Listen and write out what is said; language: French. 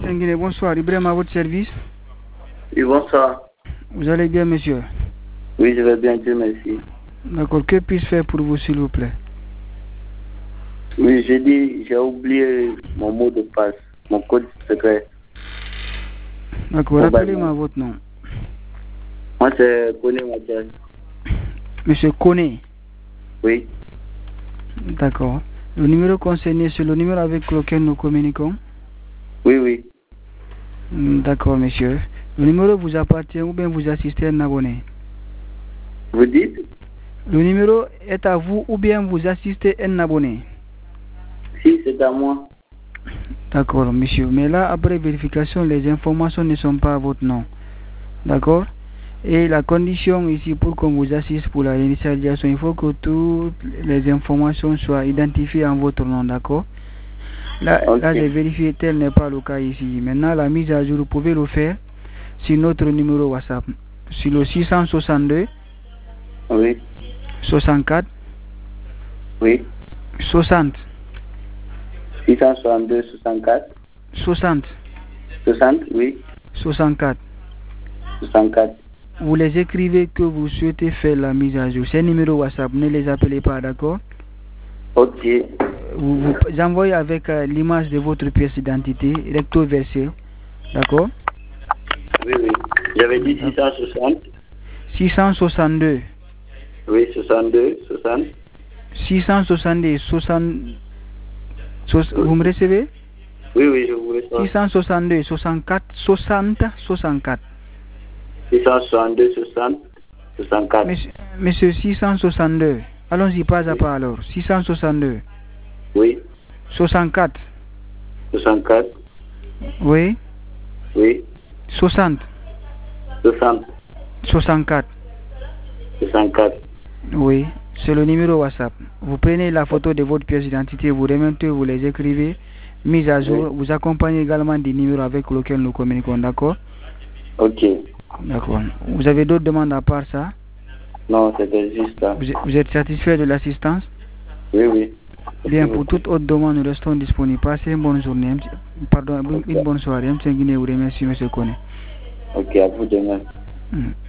Guinée, bonsoir. Ibrahim à votre service. Oui, bonsoir. Vous allez bien, monsieur? Oui, je vais bien, Dieu merci. D'accord. Que puis-je faire pour vous, s'il vous plaît? Oui, j'ai oublié mon mot de passe, mon code secret. D'accord. Rappelez-moi votre nom. Moi, c'est Koné Mathias. Monsieur Koné. Oui. D'accord. Le numéro concerné, c'est le numéro avec lequel nous communiquons? Oui, oui. D'accord, monsieur. Le numéro vous appartient ou bien vous assistez à un abonné? Vous dites? Le numéro est à vous ou bien vous assistez à un abonné? Si, c'est à moi. D'accord, monsieur. Mais là, après vérification, les informations ne sont pas à votre nom. D'accord? Et la condition ici pour qu'on vous assiste pour la réinitialisation, il faut que toutes les informations soient identifiées en votre nom. D'accord? Là, Okay. là j'ai vérifié, tel n'est pas le cas ici. Maintenant, la mise à jour, vous pouvez le faire sur notre numéro WhatsApp. Sur le 662 Oui. 64 Oui. 60 662 64 60 60, oui. 64. 64. Vous les écrivez que vous souhaitez faire la mise à jour. Ces numéros WhatsApp, ne les appelez pas, d'accord? Ok. Vous envoyez avec l'image de votre pièce d'identité, recto verso, d'accord? Oui, oui. J'avais dit 660. 662. Oui, 62, 60. 662, 60. Vous me recevez? Oui, oui, je vous reçois. 662, 64, 60, 64. 662, 60, 64. Monsieur 662. Allons-y pas à pas alors. 662. Oui. 64. 64. Oui. Oui. 60. 60. 64. 64. Oui. C'est le numéro WhatsApp. Vous prenez la photo de votre pièce d'identité, vous remettez, vous les écrivez, mise à jour. Oui. Vous accompagnez également des numéros avec lesquels nous communiquons, d'accord? Ok. D'accord. Vous avez d'autres demandes à part ça? Non, c'était juste ça. Vous êtes satisfait de l'assistance? Oui, oui. Bien, pour toute autre demande, nous restons disponibles. Passez une bonne journée. Pardon, une bonne soirée. M. Guinée vous remercie, M. Koné. Ok, à vous de même.